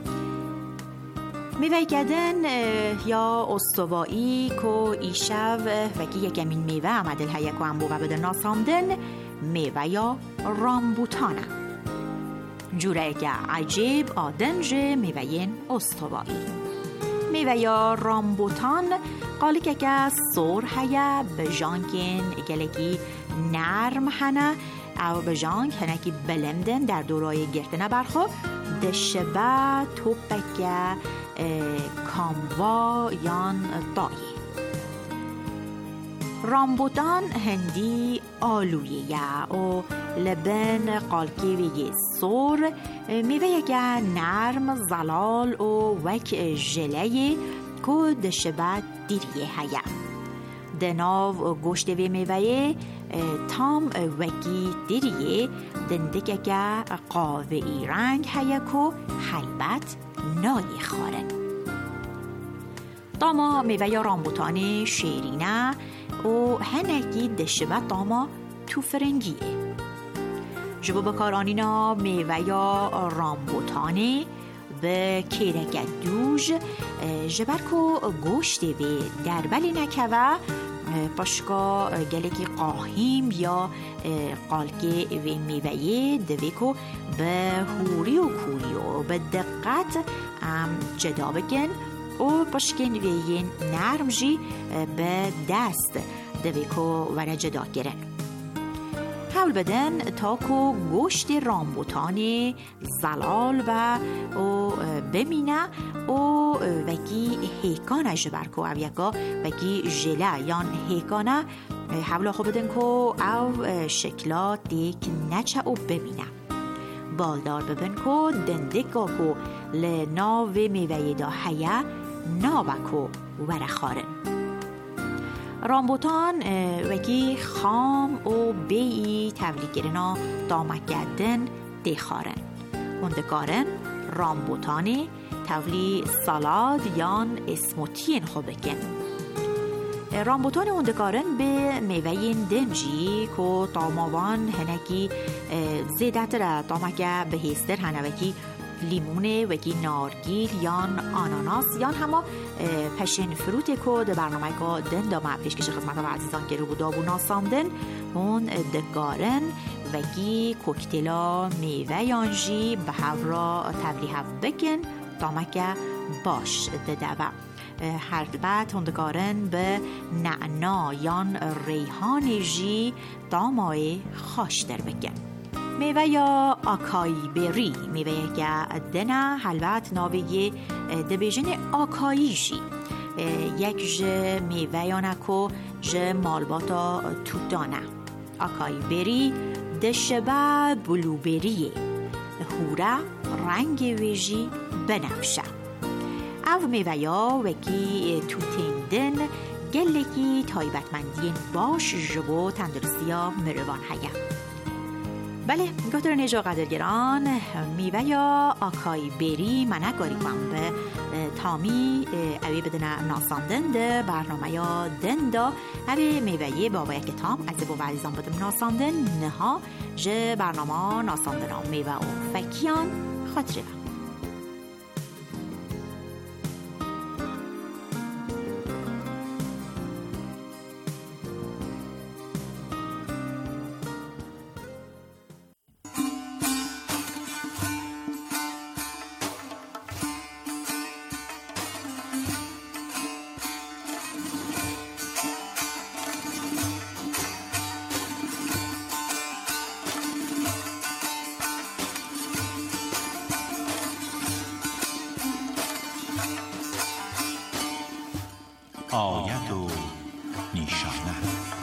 میوه کردن یا استوایی که ایشو وکی یکمین میوه عمدل هیا که ام بو و بدن ناساندن میوه یا رامبوتانه جوره که عجیب آدنج میوهین استوایی. میوه یا رامبوتان قالی که که سور هیا به جانکین گلگی نرم هنه او به جانک هنه که بلمدن در دورای گرتنه برخو دشبه توپک کاموا یان دایی. رامبوتان هندی آلویه و لبن قالکی ویگی سور میوه یکه نرم زلال و وک جلیه که دشبه دیریه هیا. دناو گوشت وی میوه تام وکی دیریه دندگه که قاوهی رنگ هیا که حلبت نای خارن. داما میوه یا رامبوتان شیرینه و هنگی دشبه داما تو فرنگیه. جبو بکارانینا میوه یا رامبوتانه به کیرک دوژ جبر که گوشت وی در بلی نکوه پاشکا گلکی قاهیم یا قالکی وی میوه دوی که به هوری و کوری و به دقت جدا بکن و پاشکن ویین نرم جی به دست دوی که وره جدا گرن. حول بدن تا که گوشت رامبوتان زلال و بمینه و وکی هیکانه جبر که او یکا وکی جله یان هیکانه حول آخو بدن که او شکلات دیک نچه و بمینه. بالدار ببین که دندگا که لناو میوه دا حیه ناوه که ورخارن. رامبوتان وکی خام و بیئی تولی گرنا دامک گردن دیخارن. هندکارن رامبوتانی تولی سالاد یان اسموتین خوبکن. رامبوتان هندکارن به میوهین دنجی که داماوان هنکی زیدتر دامک به هستر هنوکی لیمونه وکی نارگیل یان آناناس یان همه پشن فروت که ده برنامه که دن دامه پیشکش خدمت و عزیزان که رو بودابو ناساندن اون دگارن وکی کوکتلا میوه یانجی به هورا تبلیه بکن دامه که باش ده و هر بعد هندگارن به نعنا یان ریحان جی دامای خوش در بکن. میوه یا آکای بری میوه که دنه حلوت ناویه دبیجن آکایی جی یک جه میوه یا نکو جه مالباتا تودانه. آکای بری دشبه بلوبریه هوره رنگ ویجی بنفشه. او میوه یا وکی توتیندن گلکی تایبتمندین باش جبو تندرسیا مروان هیا. بله گفتر نجا قدرگران میوه یا آکای بری منگاری کنم به تامی اوی بدن ناساندن ده برنامه یا دن دا اوی میوه بابا یک تام از بو عزیزان بدم ناساندن نها جه برنامه ناساندن میوه و فکیان خاطره. آیت و نیشانه.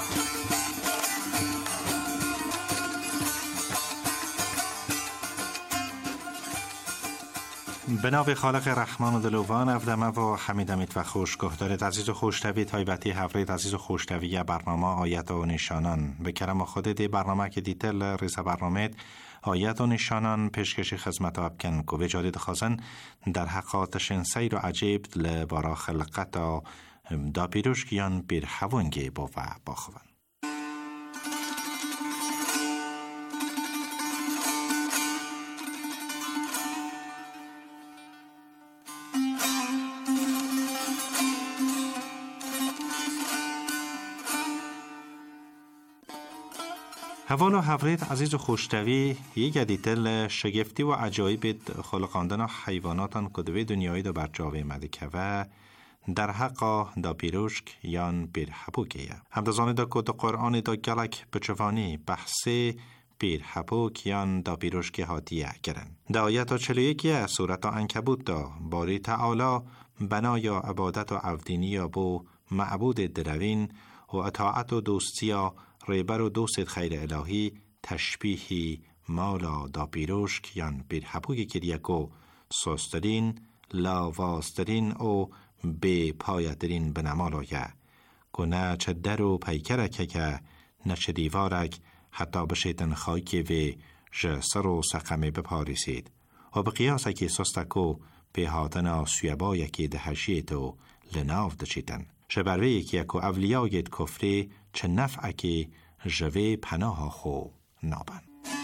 به نام خالق رحمان و دلوان افدمه و حمیدمیت و خوشگاه دارد. عزیز و خوشتوی تایبتی هفرید عزیز و خوشتوی برنامه آیت و نشانان به کرم خودت برنامه که دیتل ریس برنامه آیت و نشانان پیشکشی خدمت ابکن که وجادت خازن در حقاتشن سیر و عجیب لبارا خلقت دا پیروشکیان بیر حوانگی با و باخوان. حوال و حفرید عزیز و خوشتوی یک دیتل شگفتی و عجایب خلقاندن حیواناتان کدوی دنیای دا برجاوه مدکه و در حقا دا پیروشک یان بیر حبوکیه. همدازانه دا کد قرآن دا گلک بچوانی بحثی بیر حبوک یان دا پیروشک هاتیه گرن. دا آیت چلو یکیه صورت عنکبوت دا باری تعالی بنایا عبادت و عبدینی بو معبود دروین و اطاعت و دوستی ریبر و دوست خیر الهی تشبیهی مالا دا پیروشک یان بیر حبوکی کریکو سوسترین لاواسترین او به پایترین بنمالایه که نه چه در و پیکرکه که نه چه دیوارک حتی بشیتن خاکی و جسر و سقمه بپاریسید و به قیاسه که سستکو به هاتنا سویبا یکی دهشیتو لناف دچیتن شبروه یکی اکو اولیایت کفری چه نفعه که جوه پناه خو نابن.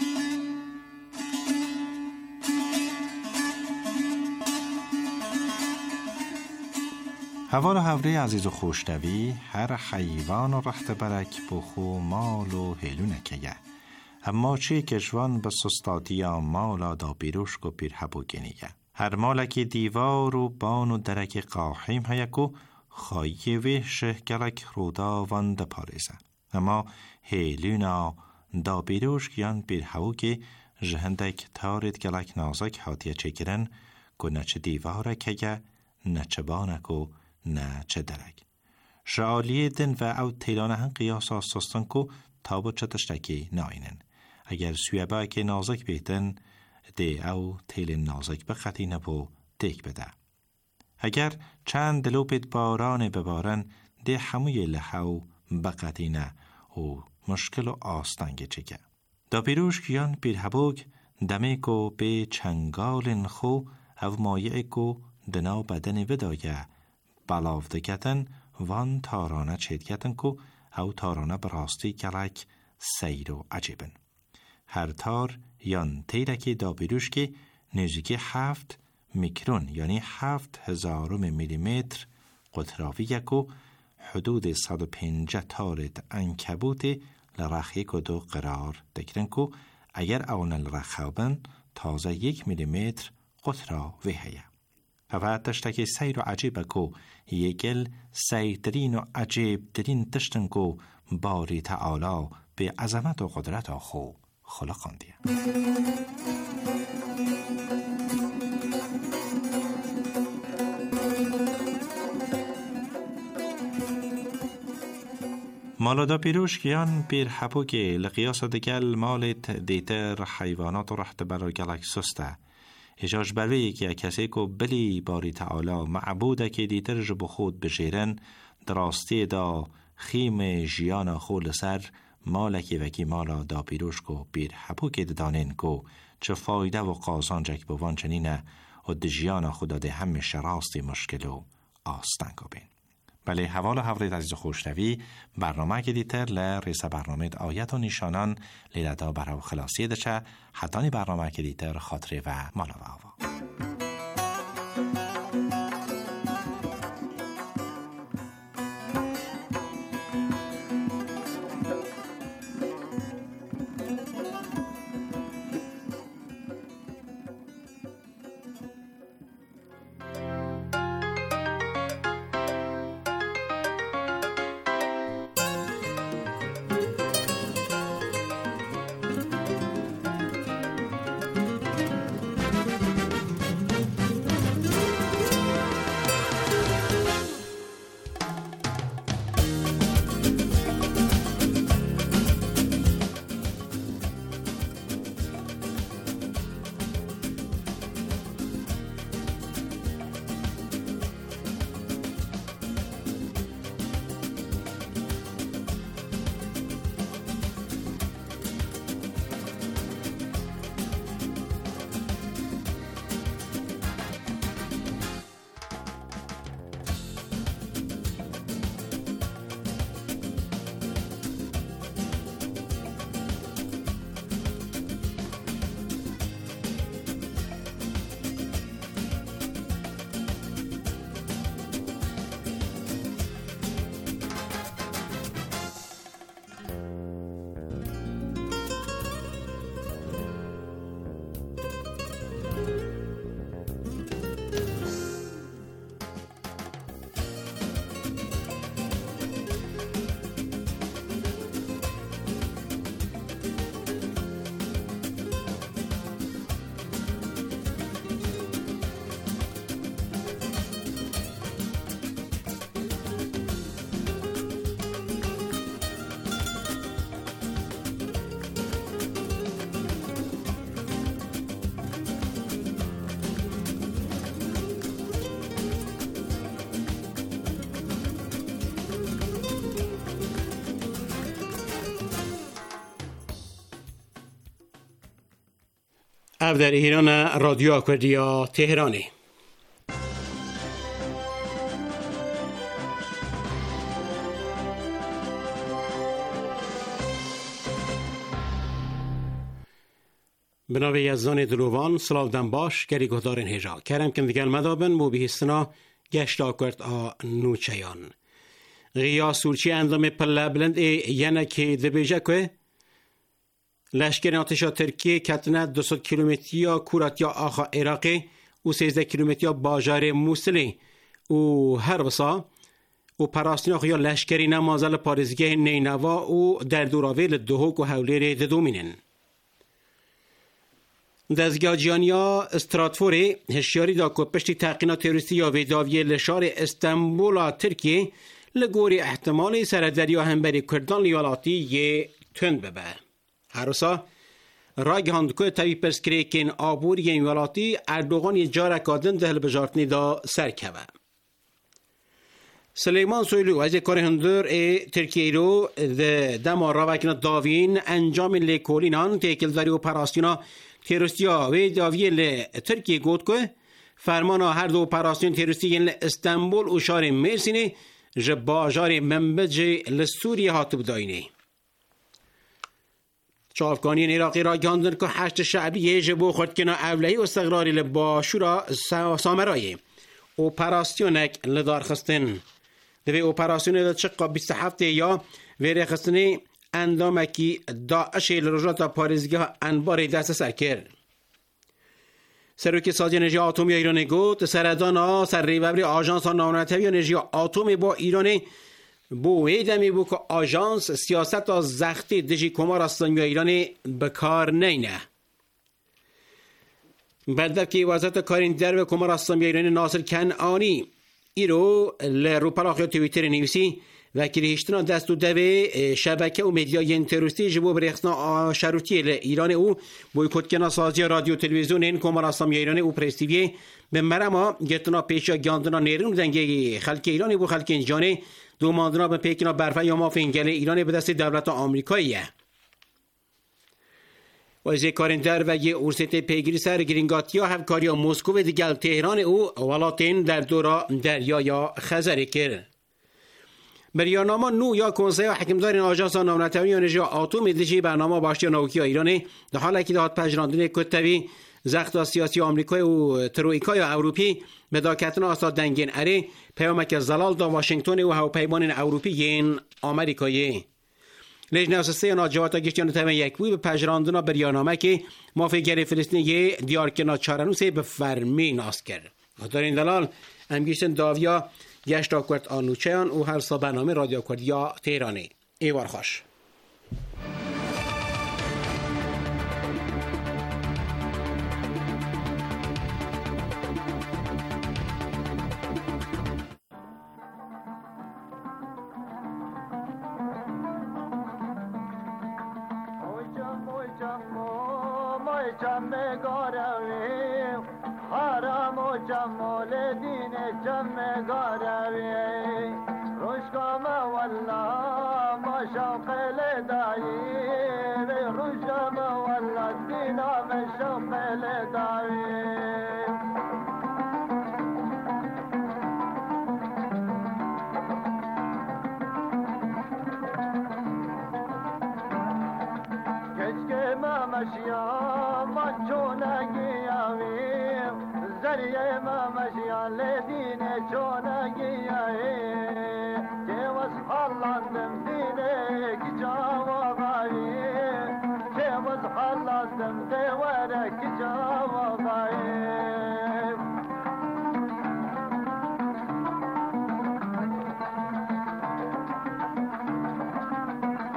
حوال و حوری عزیز و خوشتوی هر حیوان و رخت برک بخو مال و هلونکه اما چی کشوان به سستاتی مالا دا بیروشک و پیرحبو گنیگه هر مالکی دیوار و بان و درک قاحیم هیکو خواهی ویشه گلک رودا وند پاریزه اما هیلونا دا بیروشک یان پیرحبو که جهندک تارید گلک نازک حاتیه چکرن که نچه دیواره که نچه بانکو نه چه درک شعالی دن و او تیلانه هن قیاس آساستن که تابو چه تشتکی ناینن اگر سویبا که نازک بیتن ده او تیل نازک بخطی نبو دیک بده اگر چند دلوپت باران ببارن ده هموی لحو بقتی نه و مشکل و آستنگ چکه دا پیروشک یان پیرحبوک دمه کو به چنگال خو او مایع کو دنا بدن ودایه بلاوده کتن وان تارانه چید کتن کو او تارانه براستی گلک سیر و عجیبن هر تار یان تیرکی دا بیروشکی نزدیکی هفت میکرون یعنی هفت هزارم میلیمتر قطراوی یکو حدود صد و پنجاه تارت عنکبوت لرخی که دو قرار دکرن کو اگر اون لرخوبن تازه یک میلیمتر قطراوی هیه و تشتکی سیر و عجیبه کو یکل سیرترین و عجیب ترین تشتن کو باری تعالی به عظمت و قدرت خو خلقاندیه. مالا دا پیروشکیان پیر حبوکی لقیاس دگل مالت دیتر حیوانات و رحت برای گلک سسته اجاج بروی که کسی که بلی باری تعالی معبوده که دیتر جبو خود بجیرن دراستی دا خیم جیان خول سر مالکی وکی مالا دا پیروش کو بیر حبو که دانین کو چه فایده و قازان جک بوان چنینه و دجیان خدا ده همه شراستی مشکل و آستنگو بین بله حوال و حوالید عزیز خوشتوی برنامه که دیتر لریس برنامه آیت و نشانان لیلتا برای خلاصی دچه حتانی برنامه که دیتر خاطره و مالا و آوا او در ایران رادیو کردیا تهرانی. بنابه یزدان دلوان سلاودن باش گری گهدارن هجا کرم کم دیگل مدابن مو بیهستنا گشت آکرد آ نوچیان غیا سورچی اندام پله بلند ای یعنی که دبیجه که لشکر آتشا ترکیه کتنه دویست کیلومتریا کوراتیا آخا عراقی و سیزده کیلومتریا باجار موسلی و هر وسا و پراستین آخیا لشکری نمازل پارزگه نینوا و در دوراویل دوهوک و حولیر ددومینن. دزگاه جیانیا استراتفوری هشیاری دا که پشتی تحقینا تروریستی یا ویداوی لشار استنبول ترکیه لگوری احتمالی سردریا همبری کردان لیالاتی یه تند ببه. هروسا رای هند که تاوی پرسکری که این آبوری این ولاتی اردوغان یه جارک آدن دهل بجارتنی دا سرکوه. سلیمان سویلو از کار هندر ترکیه رو دم راوکن داوین انجام لیکولینان تیکل داری و پراستینا تروریستیا و داویل ترکیه گفت که فرمانا هر دو پراستین تروریستی استانبول و شهر مرسینه جباجار منبج لسوریه هاتب داینه. شافگانین عراقی را گاندن که هشت شعبی جبو خود کنا اولهی و استقراری لباشورا سامرایی اپراسیونک لدار خستن. دوی اپراسیون دا چقا بیست هفته یا ویره خستنی اندامکی داعش لرجات پارزگاه انبار دست سر کرد. سروک سازی انرژی آتومی ایران گفت سردان ها سر ریبری آژانس نامنطقی انرژی آتومی با ایران بو ویدمی بو که آژانس سیاست از زختی دژی کمار اسلامی ایران بکار نینه. بعد که وزارت کارین در و کمار اسلامی ایران ناصر کنعانی ایرو لروپالاخی توییتر نویسی وکیل هشتنا دست و دوی شبکه و مدیای تروریستی جبو برخصنا شروطی ایران او بویکوت کنا سازی رادیو تلویزیون این کمار اسلامی ایران او پرستیوی به مرما گتنا پیشا گاندنا نیرون دنگی خلک ایران بو خلک انجانه دو ماندنا به پیکنا برفه یا ماف انگل ایران به دست دولت آمریکاییه. و از کارین در و یه ارسیت پیگیری سر گرینگاتیا همکاری مسکو و دیگل تهران او ولاتین در دورا دریا یا خزری کرد. بریانامه نو یا کنسه حکمدارین آژانس نامنطقی انرژی آتومی دژی برنامه باشی نوکی ایرانی در حالی که داد پژراندن کتوی زخت سیاسی آمریکای و ترویکای اروپی بداکتن آساد دنگین اره پیامک زلال دا واشنگتن و هواپیمان اروپی این آمریکایی. لجنه اساسی ناجواتا گشتیان تمام یکوی به پژراندن بریانامه که مافیگر فلسطینی دیارکنا چارنوس به فرمی ناس کرد. در این دلال امگیشتن داویا گشت آکورد آنوچیان و هر سا برنامه رادیو کردیا تهرانی. ایوار خوش.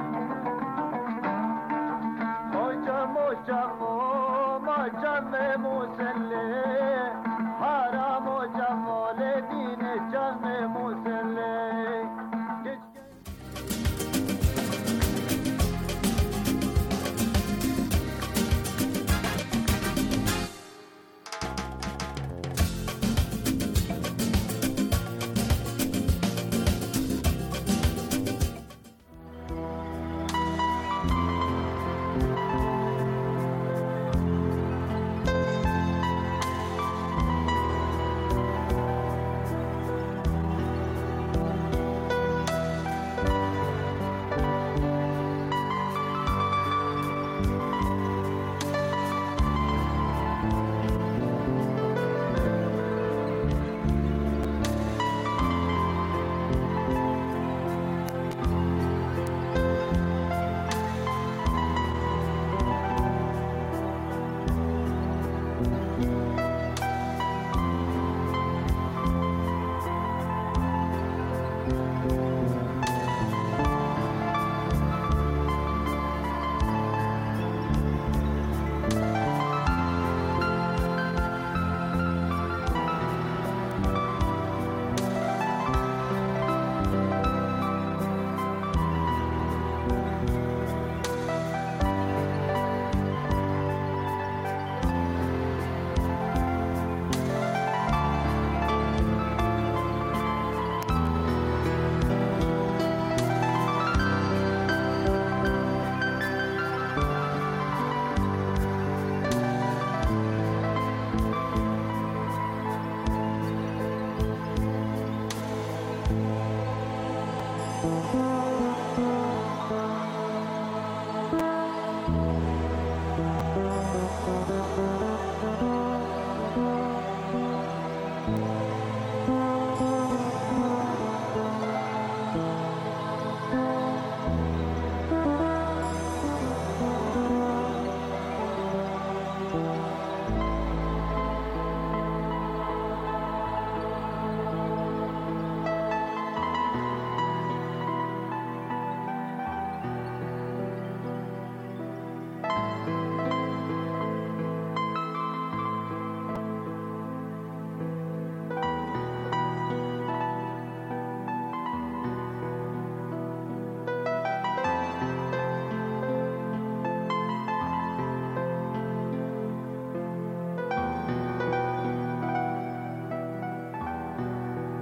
Jam